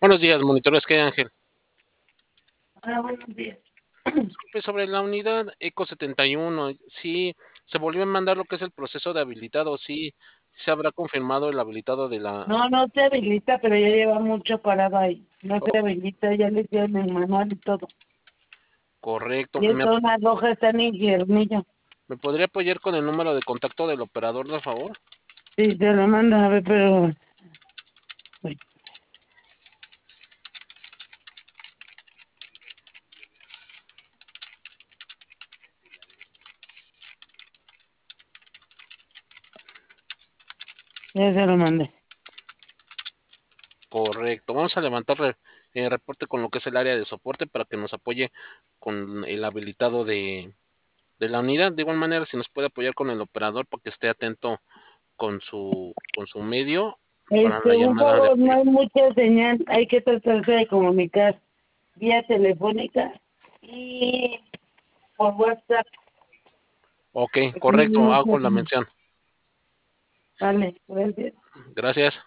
Buenos días, monitores, ¿qué Ángel? Hola, buenos días. Disculpe, sobre la unidad ECO 71, sí, se volvió a mandar lo que es el proceso de habilitado, sí, se habrá confirmado el habilitado de la... No, no se habilita, pero ya lleva mucho parado ahí. No se Oh, habilita, ya le hicieron el manual y todo. correcto. Y ¿Me, estas unas hojas están en Guillermillo. me podría apoyar con el número de contacto del operador, por favor? Sí, se lo manda a ver, pero uy, ya se lo mandé. Correcto. Vamos a levantar reporte con lo que es el área de soporte para que nos apoye con el habilitado de la unidad. De igual manera, si nos puede apoyar con el operador para que esté atento con su medio para la Un llamada de favor, no apoyo. hay mucha señal, hay que tratarse de comunicar vía telefónica y por WhatsApp, Ok, porque no hay correcto, mucha hago la señal. mención. Vale, gracias. Gracias.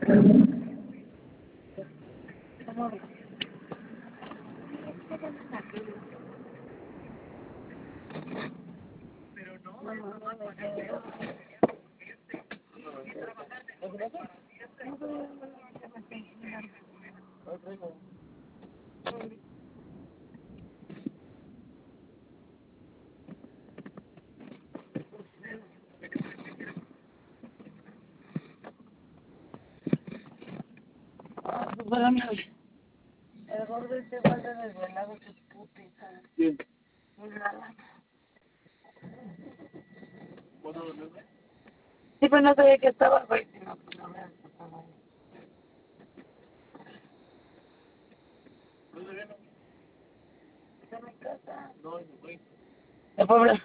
El gordo este falta desvelado, que putiza. ¿Quién? Nada. Sí, pues no sabía que estaba, güey, si no, pues no me desocupaba. ¿Dónde viene? Está en mi casa. No, güey. De Puebla.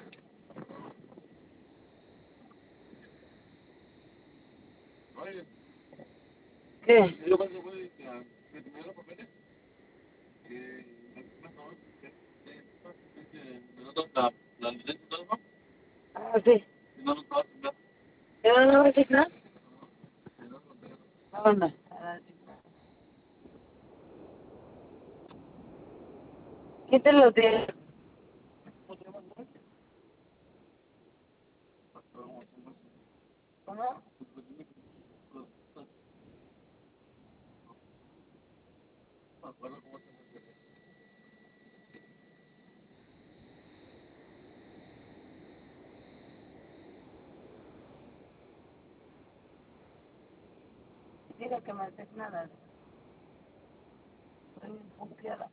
Oye. ¿Qué? Yo cuando fue que tenía los papeles, que la licencia y todo, ¿no? Ah, sí. Y no nos estaba asignar. ¿Pero no va a asignar? ¿A dónde? ¿Quién te lo dio? ¿Cómo? Digo que me asignaran. Estoy bien confiada.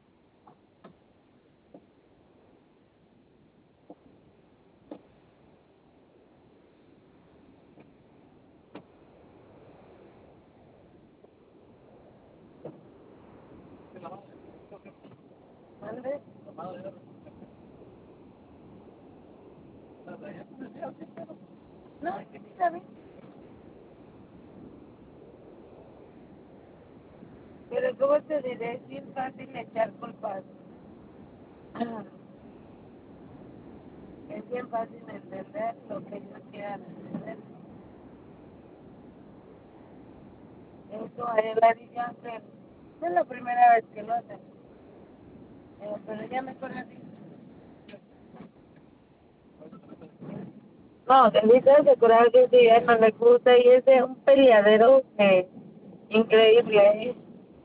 ¿Dónde? No, es que sí sabes. Pero ¿cómo te diré? Es bien fácil echar culpas. Es bien fácil entender lo que ellos quieran entender. Eso a él haría que no es la primera vez que lo hacen. Pero ya mejor así. No, necesitas decorar que si a él no le gusta y es de un peleadero que increíble, ¿eh?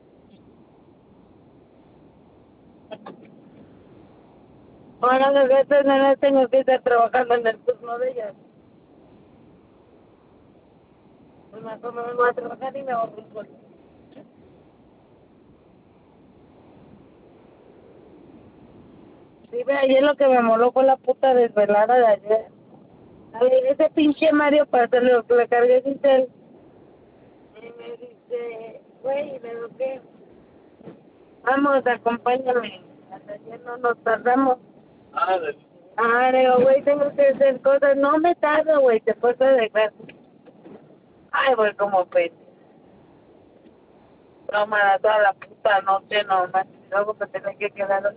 Bueno, desde estas no tengo que estar trabajando en el turno de ellas. Pues mejor me voy a trabajar y me ahorro un sueldo. Sí, ve, ayer lo que me moló fue la puta desvelada de ayer. A ver, ese pinche Mario para hacerle lo que le cargué sin él. Y me dice, güey, ¿de lo que? Vamos, acompáñame. Hasta ayer no nos tardamos. Le digo, güey, tengo que hacer cosas. No me tardo, güey, te puedo dejar. Ay, voy como pez. No, para toda la puta noche nomás. Luego me tengo que quedar.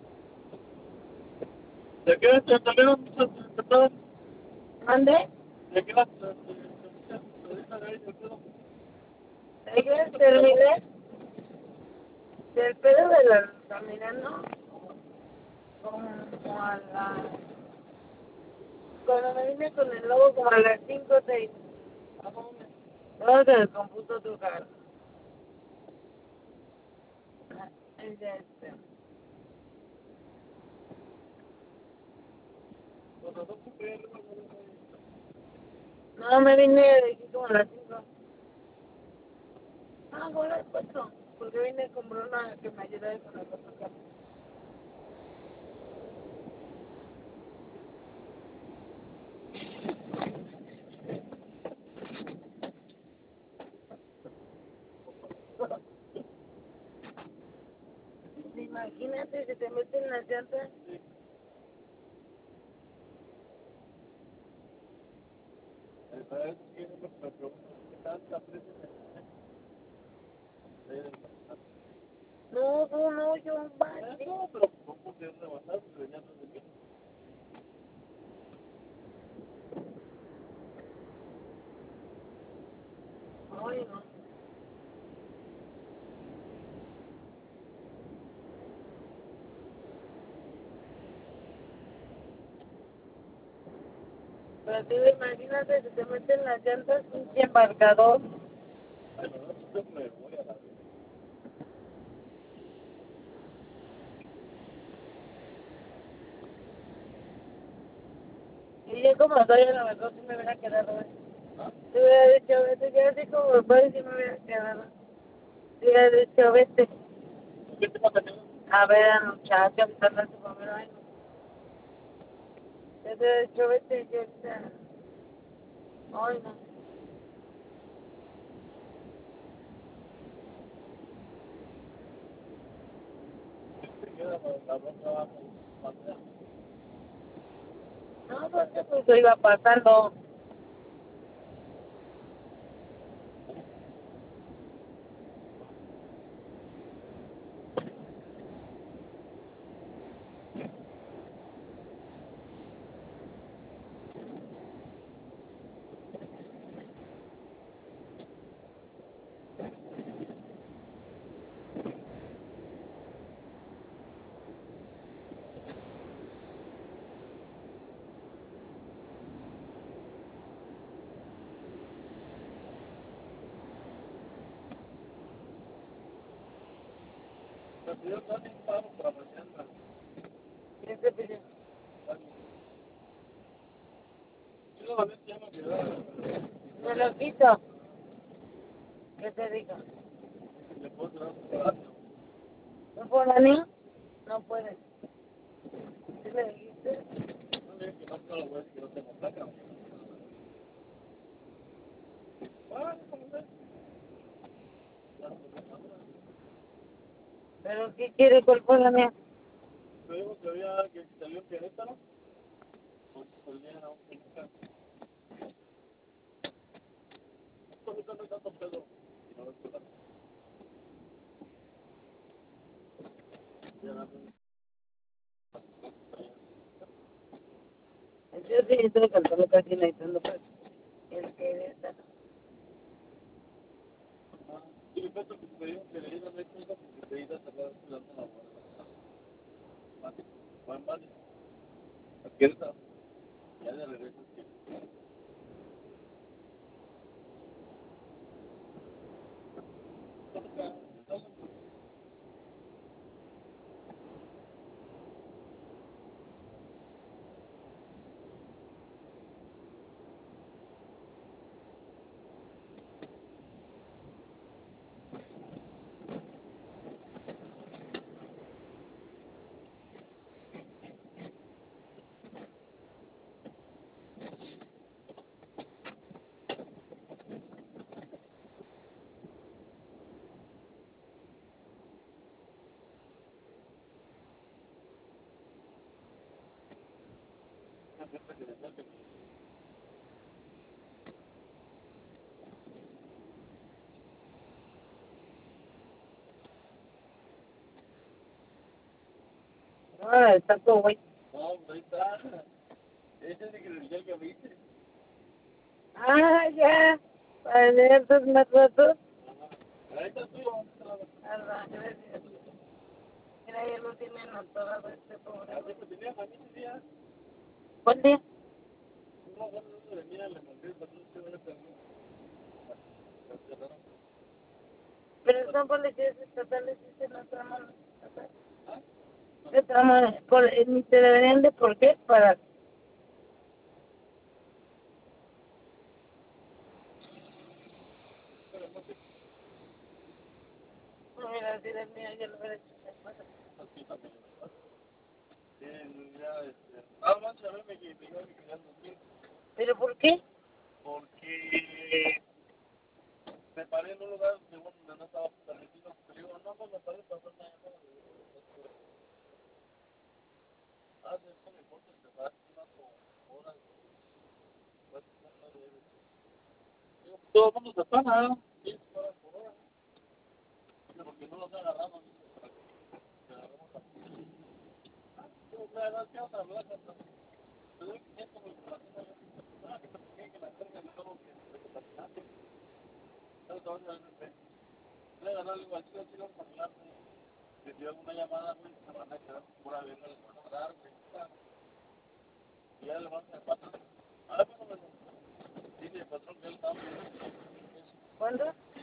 ¿De qué te salieron muchas entradas? ¿Mande? ¿De qué las ¿de qué terminé? Del pedo de la caminando como a la... Cuando me vine con el lobo como a las 5 o 6. Luego se descompuso tu carro. El de este. No, me vine de aquí como a las 5. Ah, bueno, las 4. Porque vine a comprar una que me ayude con el otro carro. Imagínate, si te meten las llantas. No, no, no, yo bajé. No, pero ¿cómo te rebasaste de llantas de mí? Ay, no. Pero digo, imagínate que te meten las llantas un embarcador. Ay, no, yo me voy a la vez. Y yo como soy, a lo mejor sí me hubiera quedado. ¿Ah? Te hubiera dicho, vete, yo así como soy, sí me hubiera quedado. Te hubiera dicho, vete. ¿Qué te pasa, tío? A ver al muchacho, avisarle a su mamá, ay, no. Yo te hubiera dicho, vete, yo ahorita. Ay, no. Te queda la bronca abajo. No, porque pues yo iba pasando. Me pidió casi un paro para mañana. ¿Quién te pidió? Sí, la vez ya me quedaba. Me lo quito. ¿Qué te digo? Le puedo dar un pedazo. ¿No por la niña? No puedes. ¿Sí le dijiste? No le dije que no, pero voy a decir que no tengo placa. Ah, ¿cómo ves? ¿Pero qué quiere? ¿Cuál fue la mía? Te digo que había que salió en Querétaro. Pues ya era un poquito. Ahorita no hay tanto pedo. Y no es que ya la Yo sí estoy cantando casi necesitando pues. El que está. y le cuento que te digo que le digas, no hay cosa porque te digas a ver si la hacen la buena. Van varios. A Querétaro. Ya de regreso. No, está todo güey. No, pues ahí está. Ese es el que ya viste. Ah, ya. Para leer tus más ratos. Ahí está tuyo. Ah, gracias. Mira, ya lo tienen atorado este pobre. Ah, pues tenía a mí ese día. ¿Cuál día? No, bueno, no le mira, le mandé el patrón, se van a perder. Pero son policías estatales y se nos traman. Se traman, ni te deberían de por qué parar. No, mira, si del mío yo lo hubiera hecho. Así también. Ya, nada más a ver, me dijo que querían 2000. ¿Pero por qué? Porque me paré en un lugar según donde no estaba permitido. Le digo, no, pues me paré para hacer una llamada. Ah, sí, eso me importa, te vas unas horas. Digo, todo el mundo se para, 10 horas por hora. Porque no los agarramos. Digo, la verdad, ¿qué otra verdad? Te doy 500 por información. Ah, que te la carga de todo que te patinaste. Entonces, te vas a ver, voy a agarrar algo así, así vamos a hablar. Si te hago una llamada, güey, se van a quedar pura verga, les van a dar, güey. Y ya le van a pasar. A ver, ¿Cuándo?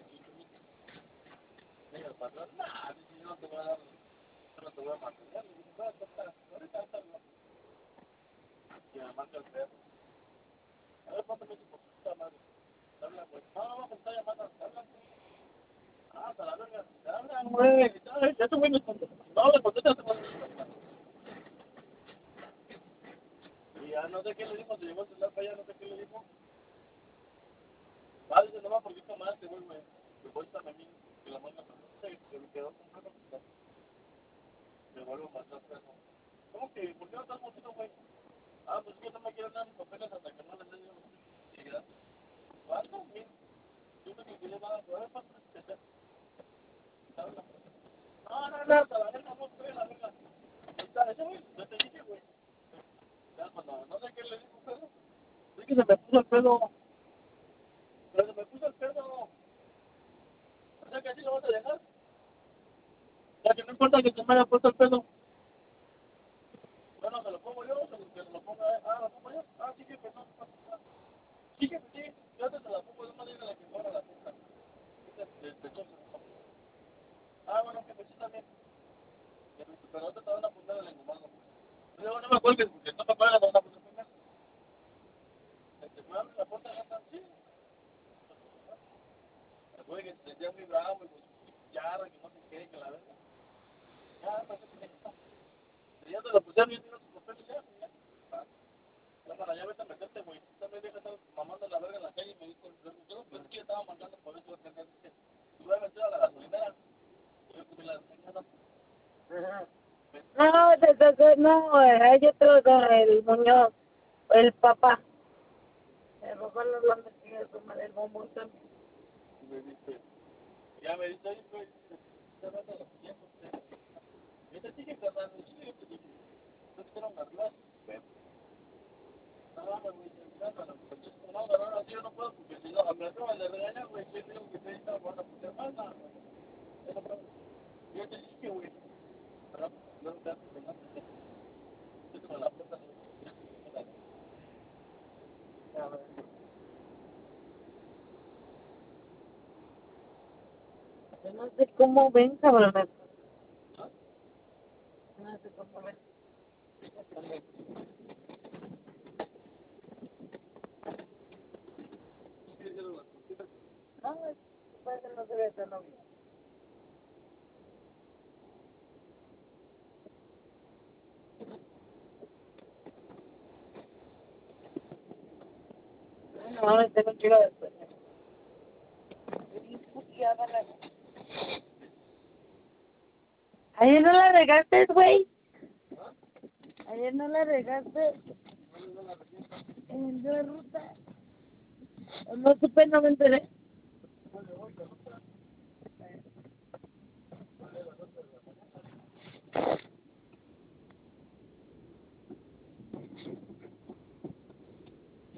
Diga, el patrón, nah, dice, yo no te voy a dar, yo no te voy a mantener. Le dije, no, ahorita no. Y me marca el perro. A ver, pásame tu puta madre. Habla, güey. No, me está llamando. Habla, güey. Ah, hasta la verga. Habla, güey. Ya te voy a contestar. No, le contestas, te voy a contestar. Y ya no sé qué le dijo, se llevó el celular para allá, no sé qué le dijo. Ah, dice, no va porque esta madre te voy, güey. Me voy a mí, que la manga que me quedó con perro. Me vuelvo a matar perro. ¿Cómo que? ¿Por qué no estás motivo, güey? Ah, pues que no me quieren dar mis papeles hasta que no les dé yo. ¿Cuánto? Mil. Yo me quería dar, a ver, ¿cuánto es que no, hasta la verga, no, estoy a la verga. Está, ese güey, yo te dije, güey. Ya, cuando, no sé qué le dijo, pedo. Es que se me puso el pedo. Pero se me puso el pedo. O sea que así lo vas a dejar. Ya que no importa que se me haya puesto el pedo. Bueno, se lo pongo yo, se lo pongo a él. Ah, lo pongo yo. Ah, sí que pues no. Sí que sí. Yo te la pongo de una manera en la que fuera la puta. Ah, bueno, que pues sí también. Pero ahorita te van a apuntar el engomado. Luego no me cuelgues porque no me pagan, van a poner primero. Me abre la puerta, ya está. Sí. El güey que se sentía muy bravo y pues ya, que no sé qué, que la verga. Ya, no sé qué. Ya te lo pusieron y tienes sus papeles ya, ya. Ya para allá vete a meterte, güey. También deja estar mamando la verga en la calle y me dijo, yo pensé que estaba mandando por eso, que dice, tú voy a meter a la gasolinera. Yo comí la gasolinera. No, hay otro, el Muñoz, el papá. El papá no lo metió a su madre, el bombón también. Y me dice, ya me dice, oye, güey, te vas a la policía. Yo te dije, carnal, yo te dije, no te quiero arreglar. No, güey, no, no, yo no puedo porque si no, a mi acaban de regañar, güey, que digo que te estaba jugando a puta mala. Yo te dije, güey, pero no te das cuenta, yo tengo la puta. Yo no sé cómo ven, cabrón. No sé cómo ven. No, pues no se ve tan obvio. No, tengo un kilo de sueño. Ayer no la regaste, güey. Ayer no la regaste en la ruta. No supe, no me enteré.